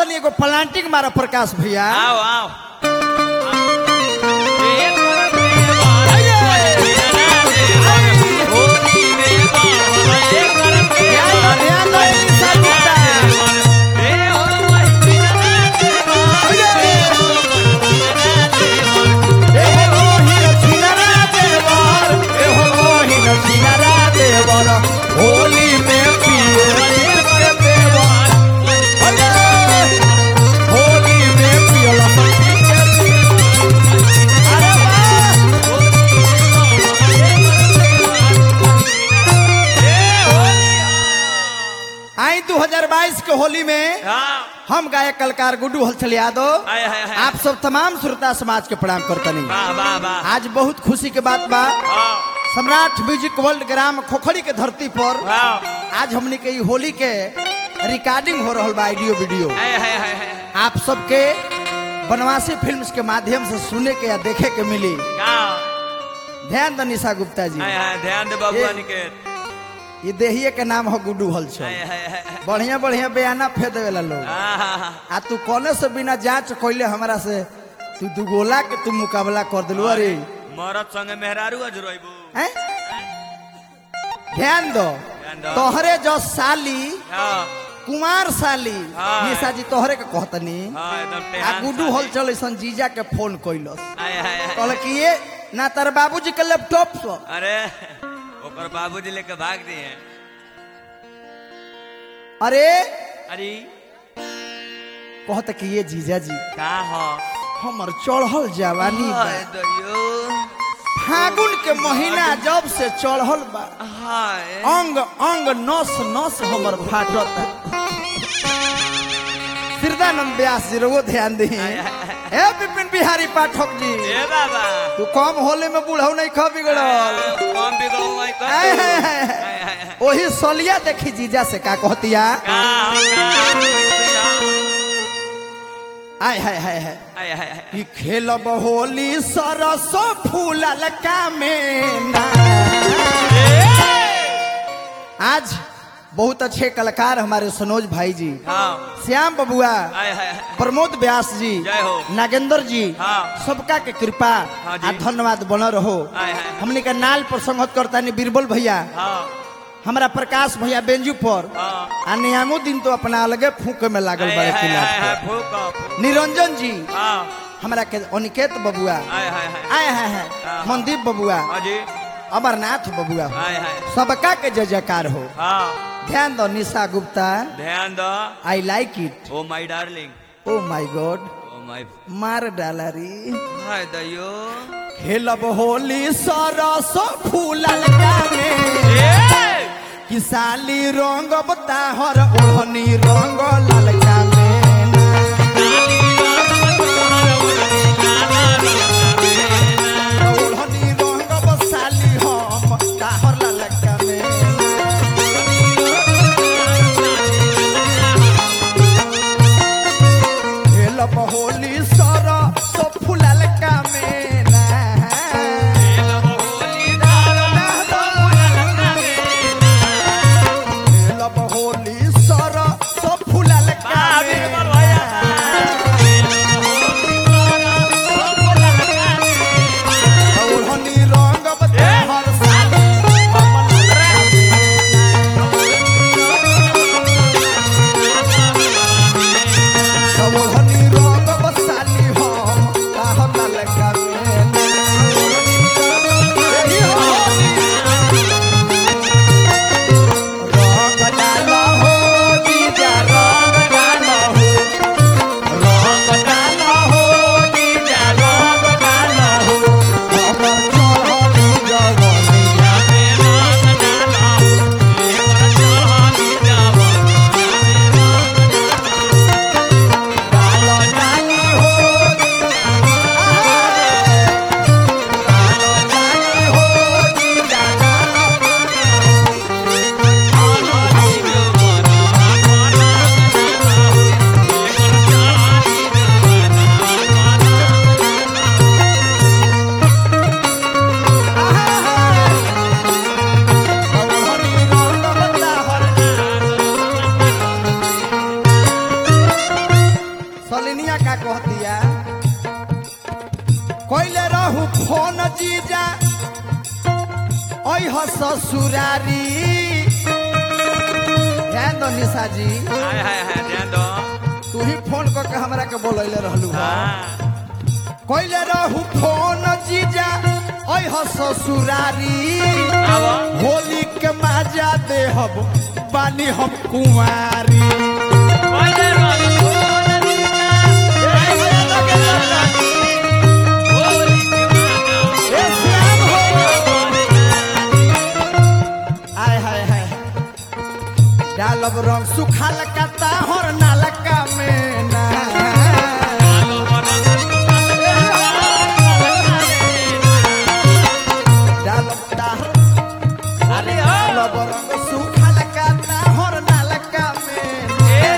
तनी एगो प्लांटिंग मारा प्रकाश भैया। आओ आओ होली में पिए होली में पियला आई 2022 के होली में हम गायक कलाकार गुड्डू हलचल यादव आप सब तमाम श्रोता समाज के प्रणाम करतनी। आज बहुत खुशी के बात बा, सम्राट म्यूजिक वर्ल्ड ग्राम खोखड़ी के धरती पर आज हमने के होली के रिकॉर्डिंग हो रहा बा, ऑडियो वीडियो आप सबके बनवासी फिल्म्स के माध्यम से सुने के या देखे के मिली। ध्यान द निशा गुप्ता जी, ध्यान दे बाबू अनिकेत। ये देहिए के नाम हो गुड्डू हलचल, बढ़िया बढ़िया बयाना फेंक वाला लोग। आ तू कौने से बिना जांच कोइले हमारा से तू दुगोला के तू मुकाबला कर दिलू। अरे मरद संगे मेहरारू अजरोइबू हैं? ध्यान दो, तोहरे जो साली कुमार साली निशा जी तोहरे के कहतनी आ गुड्डू हलचल ऐसन जीजा के फोन कइलस, कहल कि ये ना तार बाबूजी के लैपटॉप से। अरे ओकर बाबूजी लेके भाग दिए। अरे अरे कहत कि ये जीजा जी का हो हमर चढ़ल जवानी बा, फागुन के महीना जब से चढ़ल बा, अंग अंग नस नस हमर फाटत। सिरदानंद व्यास जी रो ध्यान दी। ए विपिन बिहारी पाठक जी, ए बाबा तू कम होले में बूढ़ऊ नहीं खा बिगड़ल, कौन बिगड़ू मैं कर ओही सोलिया देखी जीजा से का कहतिया। आय हाय हाय हाय खेलब होली सरस फूलल का मेना। आज बहुत अच्छे कलाकार हमारे सनोज भाई जी, श्याम बबुआ, प्रमोद व्यास जी, नागेंद्र जी, सबका के कृपा आ धन्यवाद बन रहो। हमने का नाल पर संगत करता नहीं बीरबल भैया, हमारा प्रकाश भैया बेंजू पर आ नियामो दिन तो अपना अलगे फूक में लागल बड़े। निरंजन जी, हमारा के अनिकेत बबुआ, आए हैं मनदीप बबुआ, अमरनाथ बबुआ, सबका के जय जयकार हो। ध्यान दो निशा गुप्ता, ध्यान दो। I like it, oh my darling, oh my god, oh my मार डाला री। हाय दयो खेलब होली सरस फूलल का कि साली रंग बताहर ओढ़नी रंग ललका में ओढ़नी रंग बसाली हम ताहर ललका में। खेलब होली सरस फूलल का में होली सर सब फूलल फोन जीजा ओह ससुरारी ध्यान दो निशा जी ध्यान दो तू ही फोन करके हमरा के बोलैले रहलू कोइले रहू फोन जीजा ओह ससुरारी होली के मजा देहब बानी हम कुंवारी डालब रंग सुखाल का ताहर नालका में ना डालब रंग सुखाल का ताहर नालका में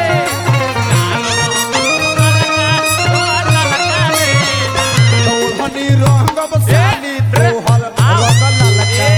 तोहनी रंग बसानी तोहर रंग नालका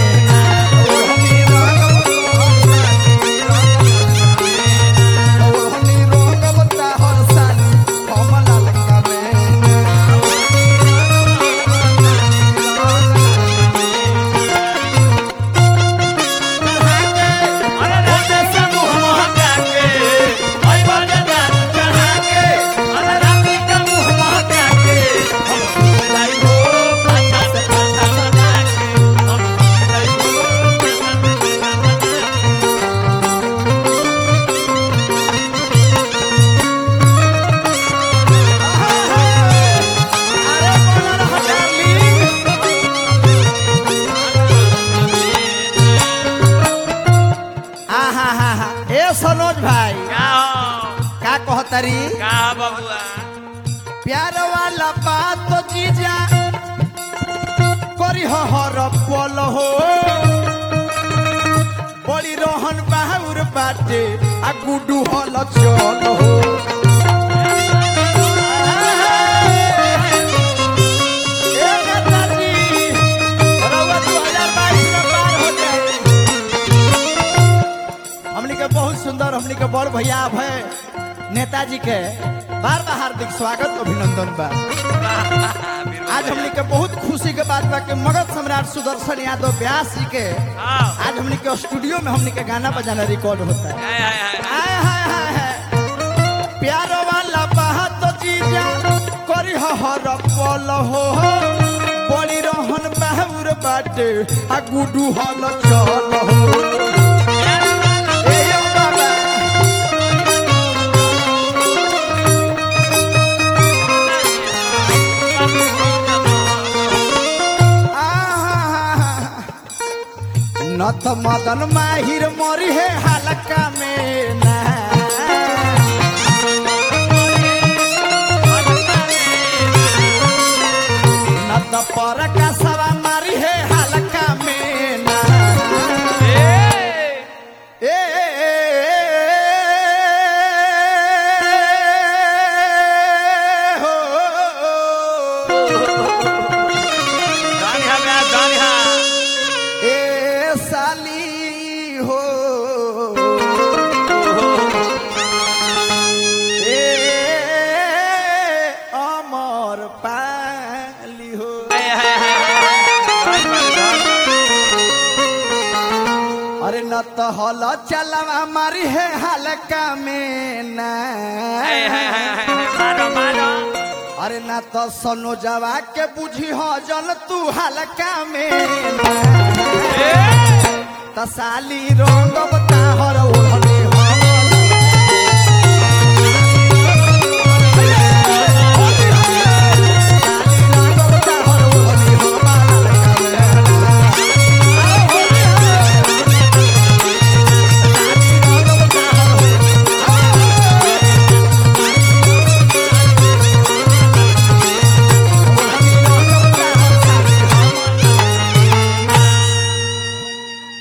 सनोज भाई का कहतरी बबुआ प्यार वाला बात तो जीजा करी हर पल हो बड़ी रोहन बाहुर बाटे आ गुडू हल चल हो बहुत सुंदर हमनी के बड़ भैया भय नेताजी के बार बार हार्दिक स्वागत अभिनंदन बा आज हमनी के बहुत खुशी के बात बा कि मगध सम्राट सुदर्शन यादव व्यास जी के आज हमनी के स्टूडियो में हमनी के गाना बजाना रिकॉर्ड होता है प्यार वाला बात जीजा करी हर पल हो बड़ी रोहन बाहुर बाटे आ गुडू हल चल हो नथ मदन माहिर मरी है हलका में ना नथ पर का सवा मारी है हलका में ना तो हल चलवा मारी है हलका में ना अरे ना तो सोनो जवा के बुझी हो जन तू हलका में ना तो साली रंग बता